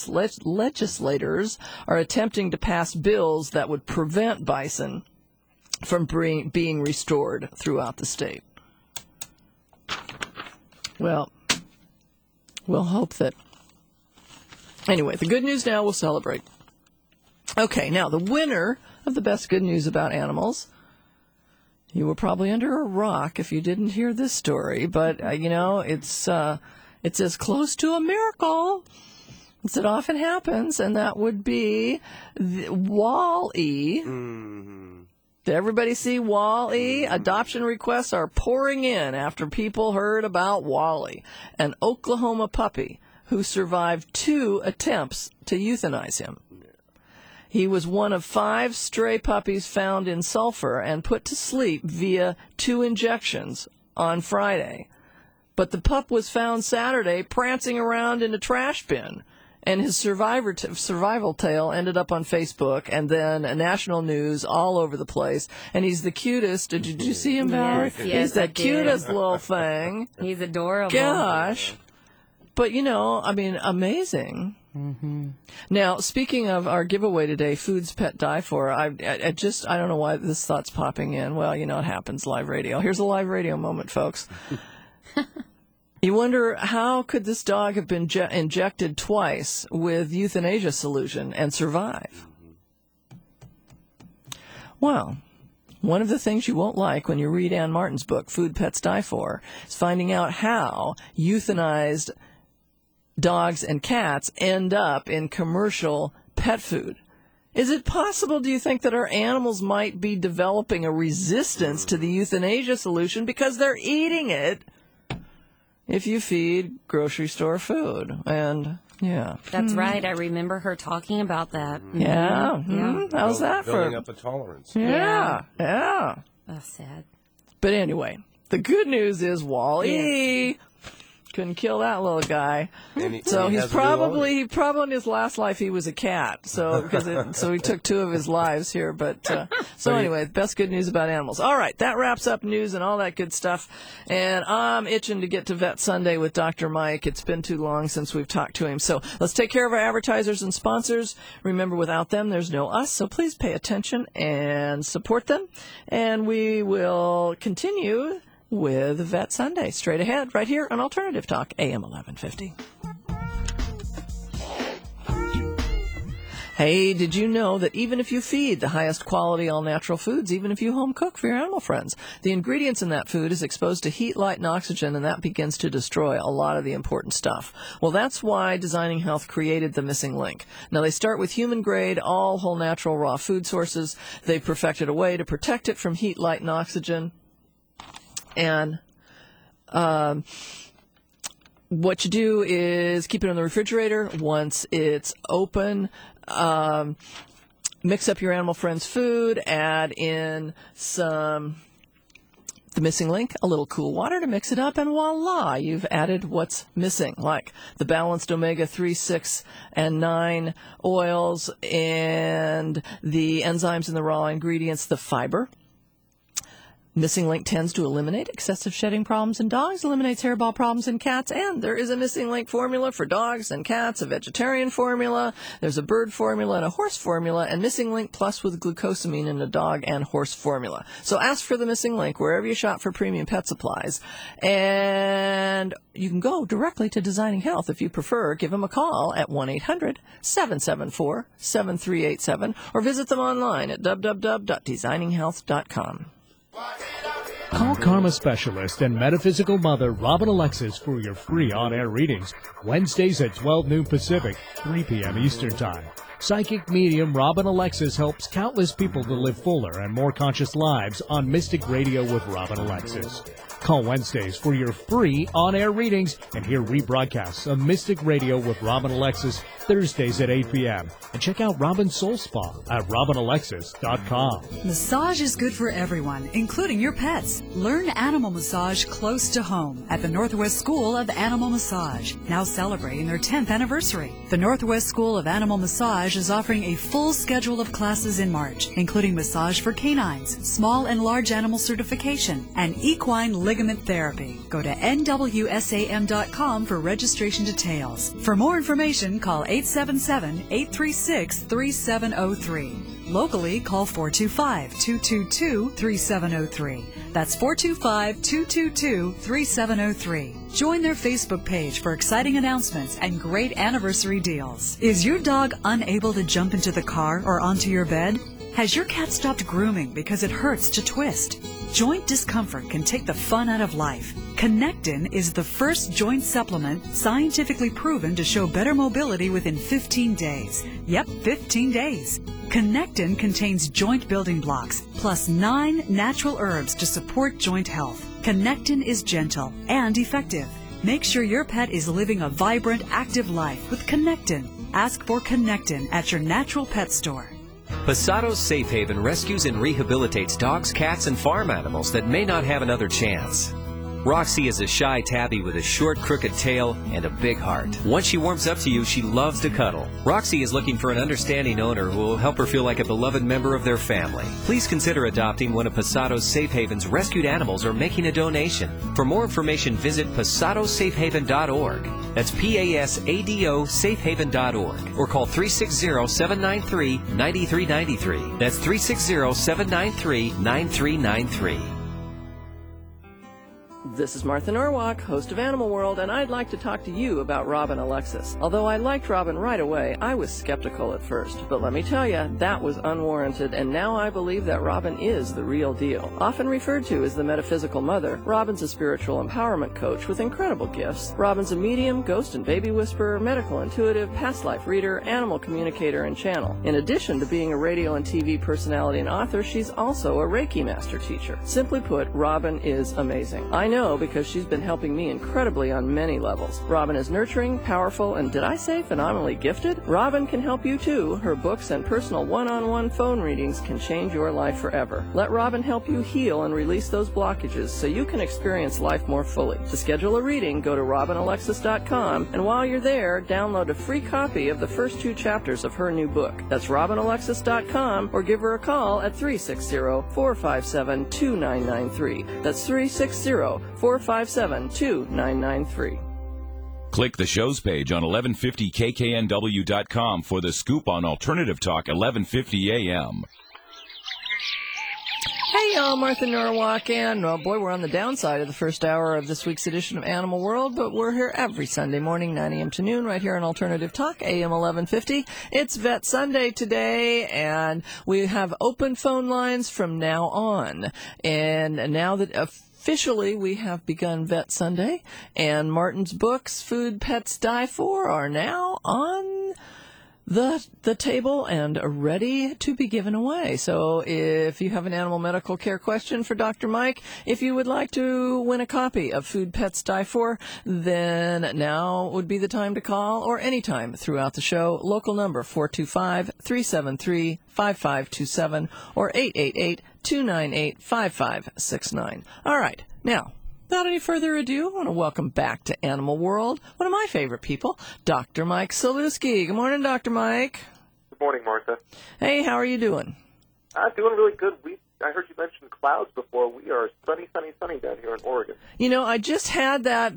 are attempting to pass bills that would prevent bison from being restored throughout the state. Well, we'll hope that. Anyway, the good news now, we'll celebrate. Okay, now the winner of the best good news about animals. You were probably under a rock if you didn't hear this story, but it's as close to a miracle as it often happens, and that would be Wall-E. Mm-hmm. Did everybody see Wall-E? Adoption requests are pouring in after people heard about Wall-E, an Oklahoma puppy who survived 2 attempts to euthanize him. He was one of 5 stray puppies found in Sulphur and put to sleep via 2 injections on Friday. But the pup was found Saturday prancing around in a trash bin. And his survival tale ended up on Facebook, and then national news all over the place. And he's the cutest. Did you see him, Valerie? Yes, he's the cutest little thing. He's adorable. Gosh. But, amazing. Mm-hmm. Now, speaking of our giveaway today, Foods Pet Die For, I don't know why this thought's popping in. Well, it happens, live radio. Here's a live radio moment, folks. You wonder, how could this dog have been injected twice with euthanasia solution and survive? Well, one of the things you won't like when you read Ann Martin's book, Food Pets Die For, is finding out how euthanized dogs and cats end up in commercial pet food. Is it possible, do you think, that our animals might be developing a resistance to the euthanasia solution because they're eating it if you feed grocery store food? And yeah, that's right. I remember her talking about that. Yeah, how's that for building up a tolerance? Yeah. That's sad. But anyway, the good news is Wall-E couldn't kill that little guy. So he's probably in his last life he was a cat. So he took 2 of his lives here. But anyway, best good news about animals. All right, that wraps up news and all that good stuff. And I'm itching to get to Vet Sunday with Dr. Mike. It's been too long since we've talked to him. So let's take care of our advertisers and sponsors. Remember, without them, there's no us. So please pay attention and support them. And we will continue with Vet Sunday straight ahead right here on Alternative Talk, AM 1150. Hey, did you know that even if you feed the highest quality all-natural foods, even if you home cook for your animal friends, the ingredients in that food is exposed to heat, light, and oxygen, and that begins to destroy a lot of the important stuff? Well, that's why Designing Health created the Missing Link. Now, they start with human-grade, all whole natural raw food sources. They've perfected a way to protect it from heat, light, and oxygen. And what you do is keep it in the refrigerator. Once it's open, mix up your animal friend's food, add in the Missing Link, a little cool water to mix it up, and voila, you've added what's missing, like the balanced omega-3, 6, and 9 oils, and the enzymes in the raw ingredients, the fiber. Missing Link tends to eliminate excessive shedding problems in dogs, eliminates hairball problems in cats, and there is a Missing Link formula for dogs and cats, a vegetarian formula, there's a bird formula and a horse formula, and Missing Link Plus with glucosamine in a dog and horse formula. So ask for the Missing Link wherever you shop for premium pet supplies. And you can go directly to Designing Health if you prefer. Give them a call at 1-800-774-7387 or visit them online at www.designinghealth.com. Call Karma Specialist and Metaphysical Mother Robin Alexis for your free on-air readings, Wednesdays at 12 noon Pacific, 3 p.m. Eastern Time. Psychic medium Robin Alexis helps countless people to live fuller and more conscious lives on Mystic Radio with Robin Alexis. Call Wednesdays for your free on-air readings and hear rebroadcasts of Mystic Radio with Robin Alexis Thursdays at 8 p.m. And check out Robin's Soul Spa at robinalexis.com. Massage is good for everyone, including your pets. Learn animal massage close to home at the Northwest School of Animal Massage, now celebrating their 10th anniversary. The Northwest School of Animal Massage is offering a full schedule of classes in March, including massage for canines, small and large animal certification, and equine ligament therapy. Go to nwsam.com for registration details. For more information, call 877-836-3703. Locally, call 425-222-3703. That's 425-222-3703. Join their Facebook page for exciting announcements and great anniversary deals. Is your dog unable to jump into the car or onto your bed? Has your cat stopped grooming because it hurts to twist? Joint discomfort can take the fun out of life. Connectin is the first joint supplement scientifically proven to show better mobility within 15 days. Yep, 15 days. Connectin contains joint building blocks, plus 9 natural herbs to support joint health. Connectin is gentle and effective. Make sure your pet is living a vibrant, active life with Connectin. Ask for Connectin at your natural pet store. Pasado's Safe Haven rescues and rehabilitates dogs, cats, and farm animals that may not have another chance. Roxy is a shy tabby with a short, crooked tail and a big heart. Once she warms up to you, she loves to cuddle. Roxy is looking for an understanding owner who will help her feel like a beloved member of their family. Please consider adopting one of Pasado's Safe Haven's rescued animals or making a donation. For more information, visit pasadosafehaven.org. That's PASADO safehaven.org. Or call 360-793-9393. That's 360-793-9393. This is Martha Norwalk, host of Animal World, and I'd like to talk to you about Robin Alexis. Although I liked Robin right away, I was skeptical at first. But let me tell you, that was unwarranted, and now I believe that Robin is the real deal. Often referred to as the metaphysical mother, Robin's a spiritual empowerment coach with incredible gifts. Robin's a medium, ghost and baby whisperer, medical intuitive, past life reader, animal communicator, and channel. In addition to being a radio and TV personality and author, she's also a Reiki master teacher. Simply put, Robin is amazing. I know because she's been helping me incredibly on many levels. Robin is nurturing, powerful, and did I say phenomenally gifted? Robin can help you too. Her books and personal one-on-one phone readings can change your life forever. Let Robin help you heal and release those blockages so you can experience life more fully. To schedule a reading, go to robinalexis.com, and while you're there, download a free copy of the first 2 chapters of her new book. That's robinalexis.com, or give her a call at 360-457-2993. That's 360-457-2993. Click the show's page on 1150kknw.com for the scoop on Alternative Talk 1150 AM. Hey, y'all, Martha Norwalk, and, well, boy, we're on the downside of the first hour of this week's edition of Animal World, but we're here every Sunday morning, 9 a.m. to noon, right here on Alternative Talk, AM 1150. It's Vet Sunday today, and we have open phone lines from now on. And now that officially we have begun Vet Sunday, and Martin's books, Food Pets Die For, are now on the table and ready to be given away. So if you have an animal medical care question for Dr. Mike, if you would like to win a copy of Food Pets Die For, then now would be the time to call, or anytime throughout the show. Local number 425-373-5527 or 888-298-5569. All right, now, without any further ado, I want to welcome back to Animal World one of my favorite people, Dr. Mike Saluski. Good morning, Dr. Mike. Good morning, Martha. Hey, how are you doing? I'm doing really good. I heard you mention clouds before. We are sunny, sunny, sunny down here in Oregon. You know, I just had that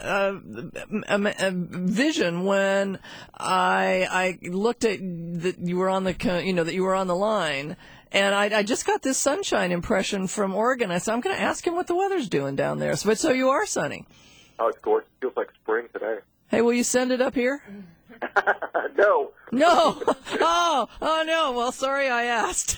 vision when I looked at that you were on the line. And I just got this sunshine impression from Oregon. I said, I'm going to ask him what the weather's doing down there. So you are sunny. Oh, it's gorgeous. It feels like spring today. Hey, will you send it up here? No. No. Oh, no. Well, sorry I asked.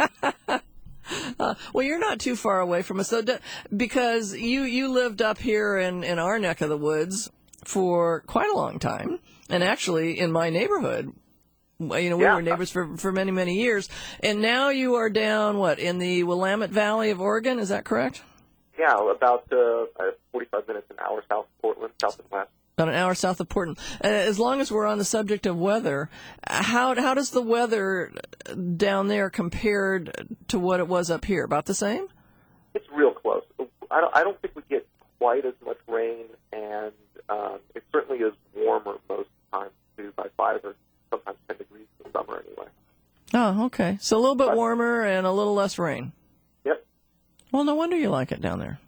Well, you're not too far away from us, though, because you lived up here in our neck of the woods for quite a long time. And actually, in my neighborhood, we were neighbors for many, many years. And now you are down, in the Willamette Valley of Oregon? Is that correct? Yeah, about 45 minutes, an hour south of Portland, south and west. About an hour south of Portland. As long as we're on the subject of weather, how does the weather down there compared to what it was up here? About the same? It's real close. I don't think we get quite as much rain, and it certainly is warmer most times, too, by 5 or sometimes 10 degrees in the summer anyway. Oh, okay. So a little bit warmer and a little less rain. Yep. Well, no wonder you like it down there.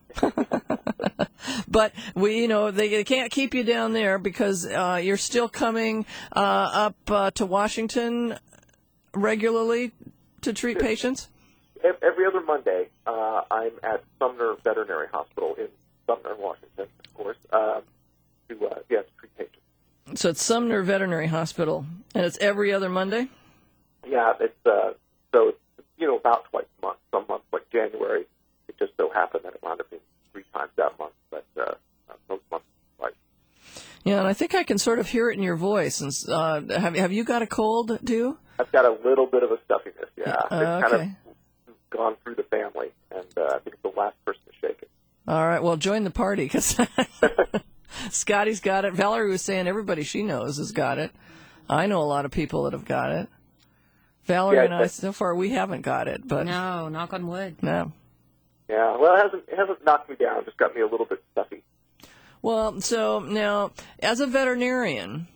But they can't keep you down there because you're still coming up to Washington regularly to treat patients? Every other Monday, I'm at Sumner Veterinary Hospital in Sumner, Washington, of course, to treat patients. So it's Sumner Veterinary Hospital, and it's every other Monday? Yeah, it's about twice a month. Some months, like January, it just so happened that it wound up being 3 times that month, but most months twice. Yeah, and I think I can sort of hear it in your voice. And have you got a cold, too? I've got a little bit of a stuffiness, yeah. It's okay. kind of gone through the family, and I think it's the last person to shake it. All right, well, join the party, because Scotty's got it. Valerie was saying everybody she knows has got it. I know a lot of people that have got it. Valerie and I, so far, we haven't got it. But no, knock on wood. No. Yeah, well, it hasn't knocked me down. It just got me a little bit stuffy. Well, so now, as a veterinarian,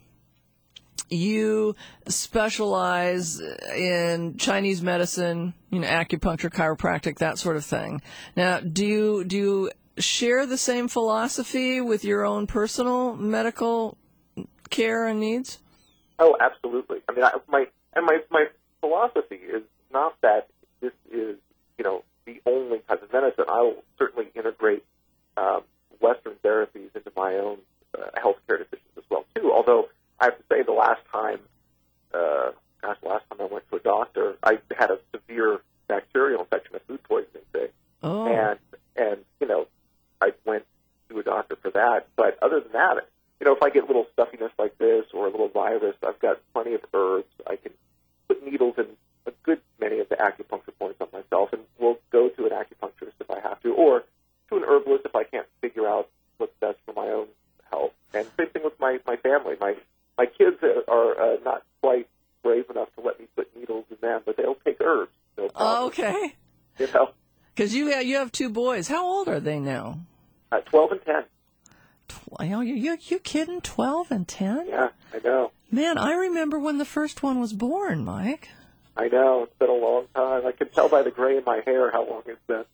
you specialize in Chinese medicine, acupuncture, chiropractic, that sort of thing. Now, do you share the same philosophy with your own personal medical care and needs? Oh, absolutely. I mean, my philosophy is not that this is, the only type of medicine. I will certainly integrate Western therapies into my own healthcare decisions as well, too. Although I have to say, the last time I went to a doctor, I had a severe bacterial infection, a food poisoning thing. Oh. And I went to a doctor for that. But other than that, if I get a little stuffiness like this or a little virus, I've got plenty of herbs. I can put needles in a good many of the acupuncture points on myself, and we'll go to an acupuncturist if I have to, or to an herbalist if I can't figure out what's best for my own health. And same thing with my family. My kids are not quite brave enough to let me put needles in them, but they'll take herbs. No problem. Oh, okay. Because you have 2 boys. How old are they now? 12 and 10. You kidding? 12 and 10? Yeah, I know. Man, I remember when the first one was born, Mike. I know. It's been a long time. I can tell by the gray in my hair how long it's been.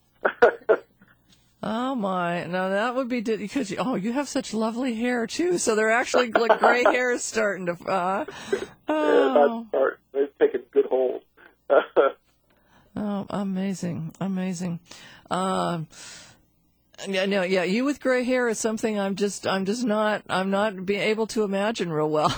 Oh, my. Now, that would be because you have such lovely hair, too. So they're actually, like, gray hair is starting to... Yeah, they've taken good hold. Oh, Amazing. Yeah, you with gray hair is something I'm not being able to imagine real well.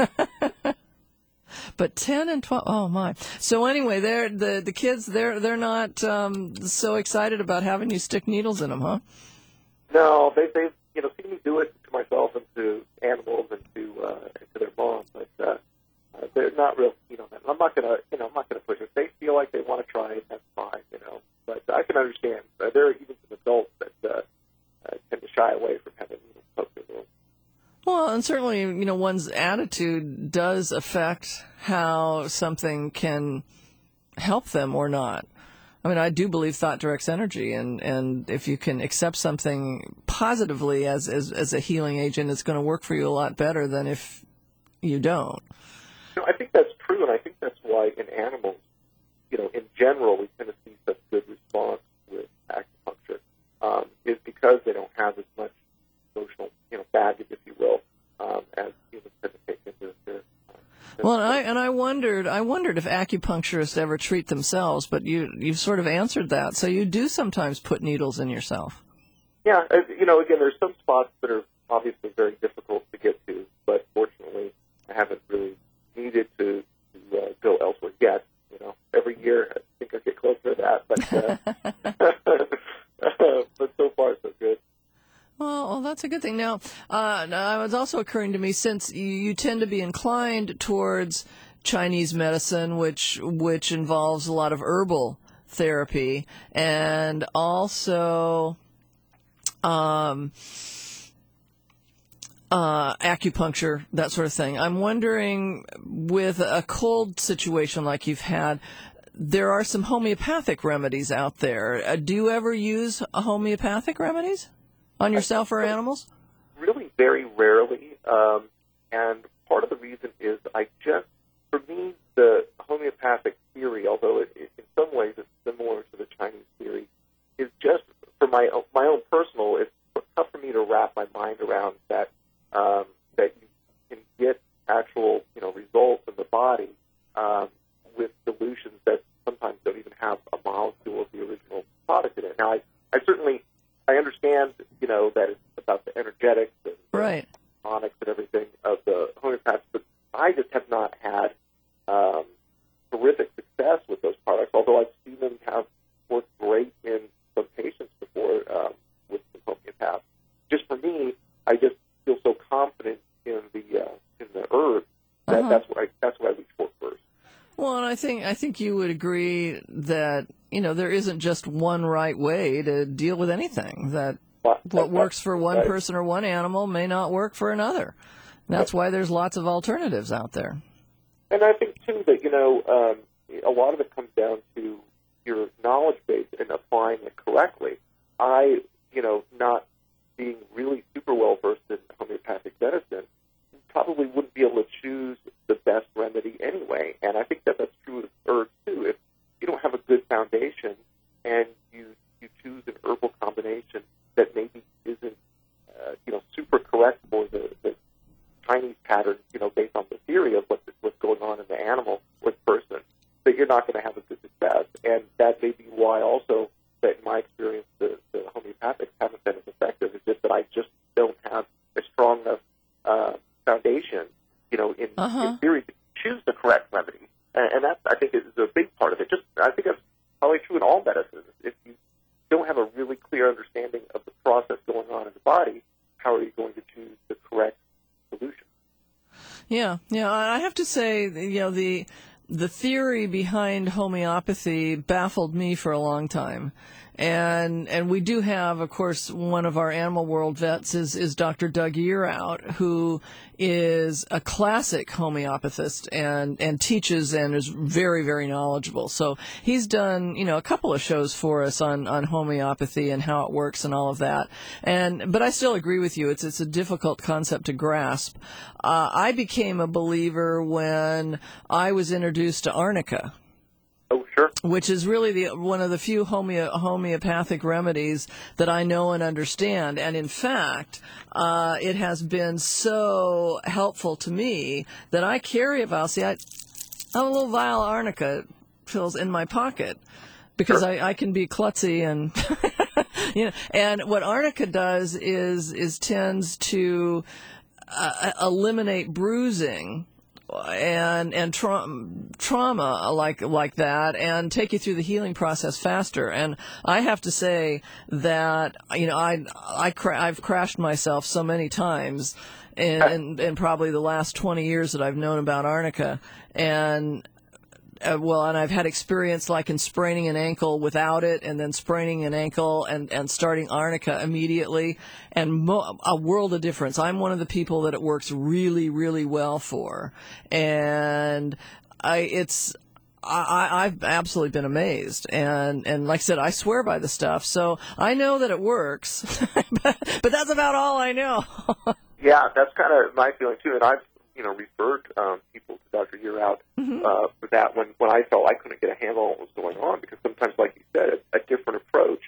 But 10 and 12, oh my. So anyway, the kids, they're not so excited about having you stick needles in them, huh? No, they've seen me do it to myself and to animals and to their mom, but they're not real keen on that. I'm not gonna push it. If they feel like they want to try it, that's fine, But I can understand. There are even some adults that tend to shy away from having needles poked in them. Well, and certainly, one's attitude does affect how something can help them or not. I mean, I do believe thought directs energy, and if you can accept something positively as a healing agent, it's going to work for you a lot better than if you don't. I think that's true, and I think that's why in animals, in general, we tend to see such good response with acupuncture, is because they don't have as much emotional, baggage, if you will, as humans tend to take into their. Well, I wondered if acupuncturists ever treat themselves, but you've sort of answered that. So you do sometimes put needles in yourself. Yeah, again, there's some spots that are obviously very difficult to get to, but fortunately, I haven't really needed to go elsewhere yet. Every year I think I get closer to that, but but so far so good. Well, that's a good thing. Now, it was also occurring to me, since you tend to be inclined towards Chinese medicine, which involves a lot of therapy, and also acupuncture, that sort of thing. I'm wondering, with a cold situation like you've had, there are some homeopathic remedies out there. Do you ever use homeopathic remedies on yourself or animals? Really very rarely, and part of the reason is for me, the homeopathic theory, although it in some ways it's similar to the Chinese theory, is just, for my own personal, it's tough for me to wrap my mind around that you can get actual results in the body with solutions that sometimes don't even have a molecule of the original product in it. Now, I understand that it's about the energetics and right. the tonics and everything of the homeopaths, but I just have not had terrific success with those products, although I've seen them have worked great in some patients before with some homeopaths. Just for me, I just feel so confident in the herbs that that's what I reach for first. Well, and I think you would agree that there isn't just one right way to deal with anything. That what works for one person or one animal may not work for another. That's why there's lots of alternatives out there. And I think too that a lot of it comes down to your knowledge base and applying it correctly. Not being really super well versed in homeopathic medicine, probably wouldn't be able to choose the best remedy anyway. And I think that that's true with herbs too. If you don't have a good foundation and you choose an herbal combination that maybe isn't super correct for the Chinese pattern, based on the theory of what's going on in the animal or the person, that you're not going to have a good success. And that may be why also that in my experience the homeopathics haven't been as effective. It's just that I just don't have a strong enough foundation, in theory, to choose the correct remedy. And that, I think, is a big part of it. I think that's probably true in all medicine. If you don't have a really clear understanding of the process going on in the body, how are you going to choose the correct solution? Yeah. I have to say, the theory behind homeopathy baffled me for a long time. And we do have, of course, one of our Animal World vets is Dr. Doug Yearout, who is a classic homeopathist and teaches and is very, very knowledgeable. So he's done, a couple of shows for us on homeopathy and how it works and all of that. But I still agree with you. It's a difficult concept to grasp. I became a believer when I was introduced to arnica. Oh, sure. Which is really one of the few homeopathic remedies that I know and understand. And in fact, it has been so helpful to me that I carry a vial. See, I have a little vial of arnica pills in my pocket because I can be klutzy and and what arnica does is tends to eliminate bruising and trauma like that, and take you through the healing process faster. And I have to say that I've crashed myself so many times in probably the last 20 years that I've known about arnica, and I've had experience like in spraining an ankle without it, and then spraining an ankle and starting arnica immediately, and a world of difference. I'm one of the people that it works really, really well for, and I've absolutely been amazed, and like I said, I swear by the stuff, so I know that it works, but that's about all I know. Yeah, that's kind of my feeling too, and I've referred people to Dr. Yearout for that when I felt I couldn't get a handle on what was going on, because sometimes, like you said, a different approach,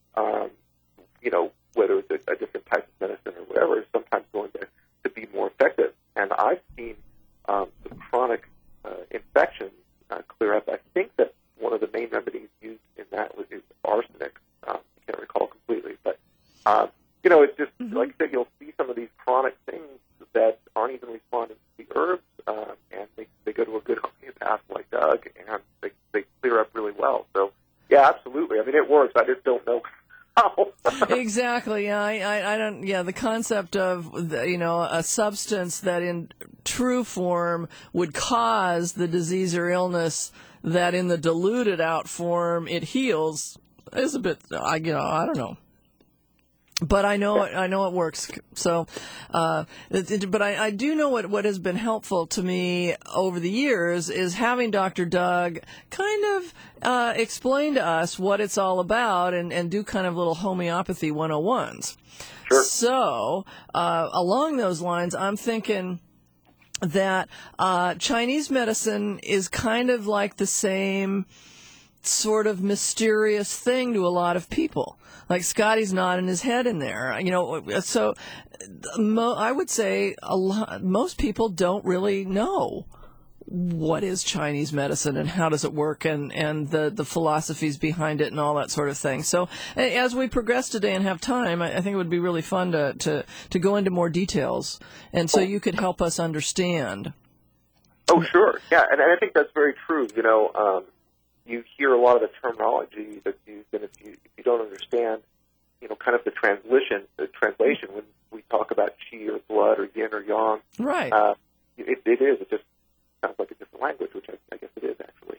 whether it's a different type of medicine or whatever, is sometimes going to be more effective. And I've seen some chronic infections clear up. I think that one of the main remedies used in that is arsenic. I can't recall completely, but it's just like I said, you'll see some of these chronic things that aren't even responding to the herbs, and they go to a good homeopath like Doug, and they clear up really well. So, yeah, absolutely. I mean, it works. I just don't know how. Exactly. Yeah, I don't. Yeah, the concept of a substance that in true form would cause the disease or illness, that in the diluted out form it heals, is a bit. I don't know. But I know it works. So, but I do know what has been helpful to me over the years is having Dr. Doug kind of explain to us what it's all about, and do kind of little homeopathy 101s. Sure. So, along those lines, I'm thinking that Chinese medicine is kind of like the same sort of mysterious thing to a lot of people. Like Scotty's nodding his head in there, so I would say most people don't really know what is Chinese medicine and how does it work, and the philosophies behind it and all that sort of thing. So as we progress today and have time, I think it would be really fun to go into more details, and so you could help us understand. Oh, sure. Yeah, and I think that's very true. You hear a lot of the terminology that's used, and if you don't understand, kind of the translation when we talk about qi or blood or yin or yang, right? It is. It just sounds like a different language, which I guess it is actually.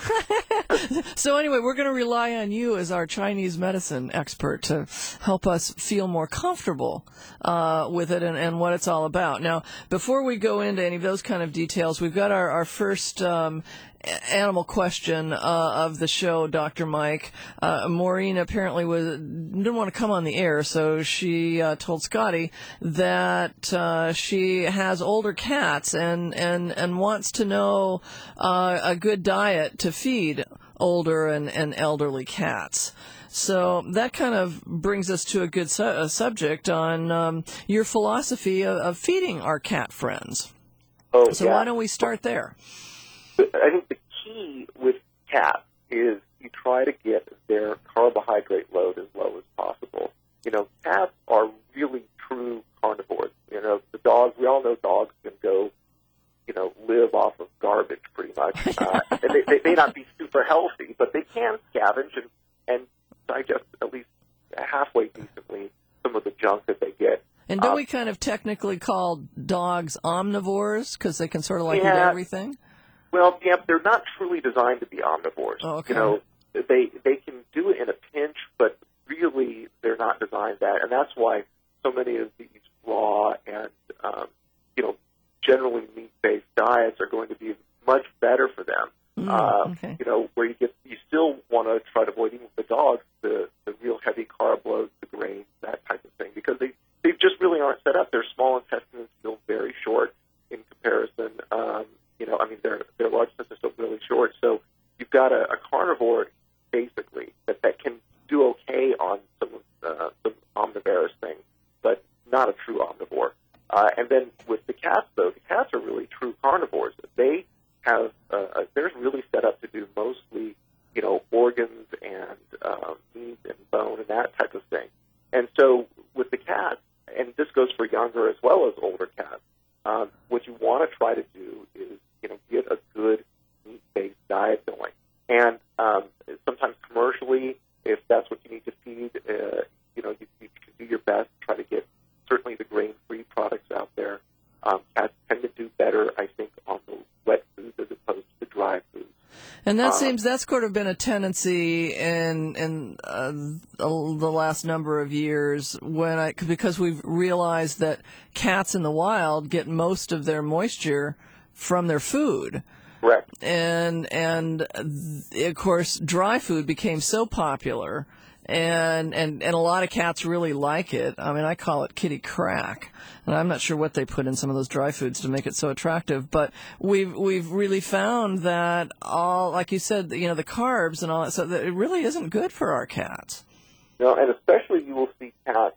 Yeah. So anyway, we're going to rely on you as our Chinese medicine expert to help us feel more comfortable with it and what it's all about. Now, before we go into any of those kind of details, we've got our first animal question of the show, Dr. Mike. Maureen apparently didn't want to come on the air, so she told Scotty that she has older cats and wants to know a good diet to feed older and elderly cats. So that kind of brings us to a good subject on your philosophy of feeding our cat friends. Oh, so yeah. Why don't we start there? I think the key with cats is you try to get their carbohydrate load as low as possible. Cats are really true carnivores. The dogs, we all know dogs can go, live off of garbage pretty much. And they may not be super healthy, but they can scavenge and digest at least halfway decently some of the junk that they get. And don't we kind of technically call dogs omnivores because they can sort of eat everything? Well, yeah, they're not truly designed to be omnivores. Oh, okay. They can do it in a pinch, but really they're not designed that, and that's why so many of these raw and generally meat-based diets are going to be much better for them. Okay. Where you still want to try to avoid eating with the dogs the real heavy carb loads, the grains, that type of thing, because they just really aren't set up. Their small intestines feel very short in comparison. Their large intestines are really short. So you've got a carnivore basically that can do okay on some omnivorous things, but not a true omnivore. And then with the cats, though, the cats are really true carnivores. They have they're really set up to do mostly organs diet going. And sometimes commercially, if that's what you need to feed, you can do your best to try to get certainly the grain-free products out there. Cats tend to do better, I think, on the wet foods as opposed to the dry foods. And that seems that's sort of been a tendency in the last number of years because we've realized that cats in the wild get most of their moisture from their food. Correct. And of course, dry food became so popular, and a lot of cats really like it. I mean, I call it kitty crack, and I'm not sure what they put in some of those dry foods to make it so attractive. But we've really found that all, like you said, the carbs and all that, so that it really isn't good for our cats. No, and especially you will see cats,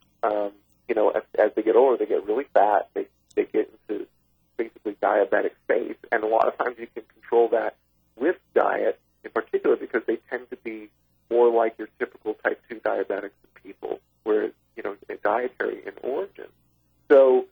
as they get older, they get really fat. They get into basically diabetic phase, and a lot of times you can control that with diet, in particular because they tend to be more like your typical type 2 diabetics in people, whereas dietary in origin. So,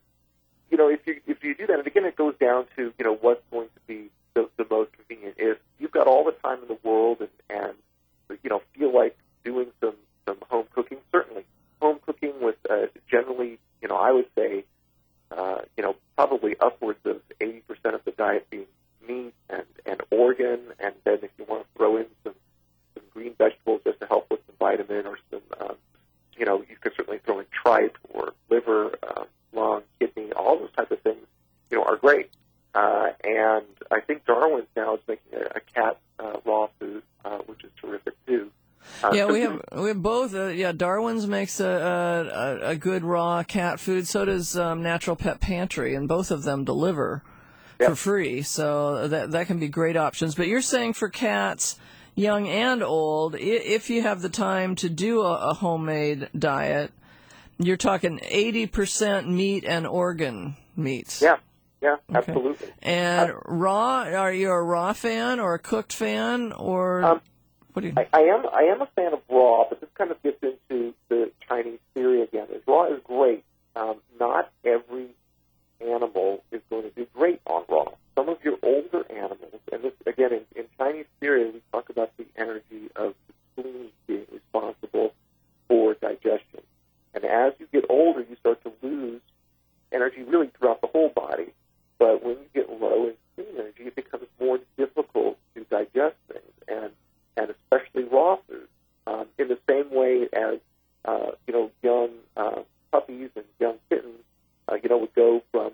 if you do that, and again, it goes down to what's going to be the most convenient. If you've got all the time in the world and feel like doing some home cooking, certainly home cooking with generally, I would say, probably upwards of 80% of the diet being meat and organ, and then if you want to throw in some green vegetables just to help with some vitamin or some, you could certainly throw in tripe or liver, lung, kidney, all those types of things, are great. And I think Darwin's now is making a cat raw food, which is terrific too. We have both. Darwin's makes a good raw cat food. So does Natural Pet Pantry, and both of them deliver for free. So that can be great options. But you're saying for cats, young and old, if you have the time to do a homemade diet, you're talking 80% meat and organ meats. Yeah, Okay. absolutely. And raw? Are you a raw fan or a cooked fan, or what do you? I am a fan of raw, but this kind of gets into the Chinese theory again. Raw is great. Not every animal is going to do great on raw. Some of your older animals, and this again in Chinese theory, we talk about the energy of the spleen being responsible for digestion. And as you get older, you start to lose energy really throughout the whole body. But when you get low in spleen energy, it becomes more difficult to digest things, and especially raw food. In the same way as young puppies and young kittens, would go from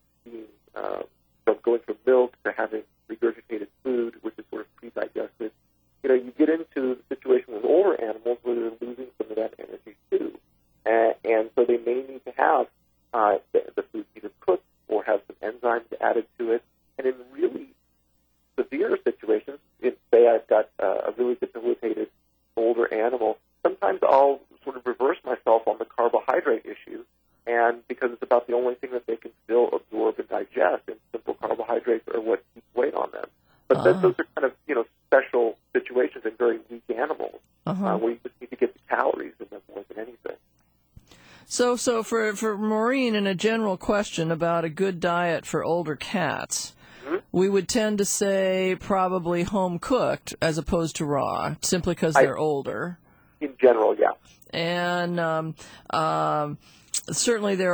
going from milk to having regurgitated food, which is sort of pre-digested. You get into the situation with older animals where they're losing some of that energy too, and so they may need to have the food either cooked or have some enzymes added to it. And in really severe situations, say I've got a really debilitated older animal, sometimes I'll sort of reverse myself on the carbohydrate issue, and because it's about the only thing that they can still absorb and digest, and simple carbohydrates are what keeps weight on them. But those are kind of special situations in very weak animals where you just need to get the calories in them more than anything. So for Maureen, in a general question about a good diet for older cats, we would tend to say probably home cooked as opposed to raw, simply because they're older. In general, yeah. And certainly there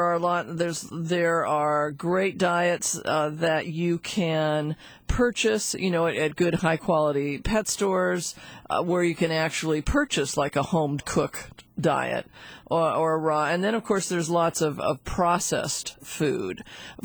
are great diets that you can purchase, at good high quality pet stores, where you can actually purchase like a home cooked diet or raw. And then of course there's lots of processed food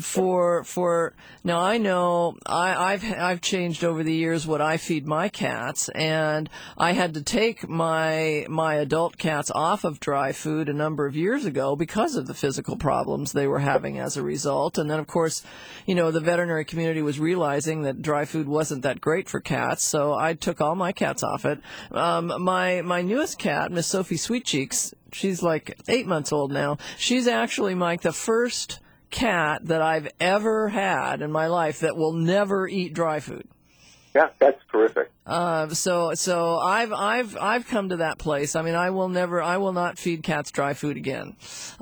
for now. I know I've changed over the years what I feed my cats, and I had to take my adult cats off of dry food a number of years ago because of the physical problems they were having as a result. And then of course, the veterinary community was realizing that dry food wasn't that great for cats, so I took all my cats off it. My newest cat, Miss Sophie Sweet Cheeks, she's like 8 months old now. She's actually, Mike, the first cat that I've ever had in my life that will never eat dry food. Yeah, that's terrific. So I've come to that place. I mean, I will not feed cats dry food again.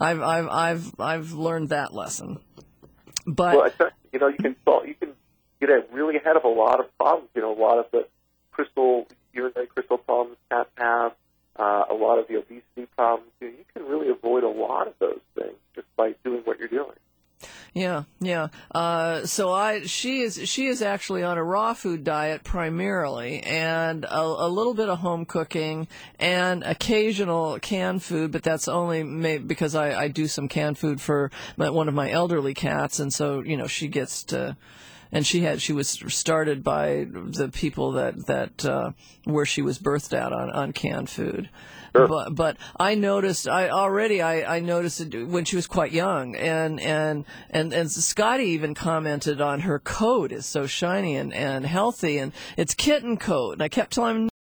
I've learned that lesson. But you can get really ahead of a lot of problems. A lot of the urinary crystal problems cats have, a lot of the obesity problems. You can really avoid a lot of those things just by doing what you're doing. Yeah. She is actually on a raw food diet primarily, and a little bit of home cooking and occasional canned food, but that's only because I do some canned food for one of my elderly cats, and so she gets to. And she was started by the people that where she was birthed at on canned food. Sure. But I noticed I noticed it when she was quite young, and Scotty even commented on her coat is so shiny and healthy, and it's kitten coat, and I kept telling him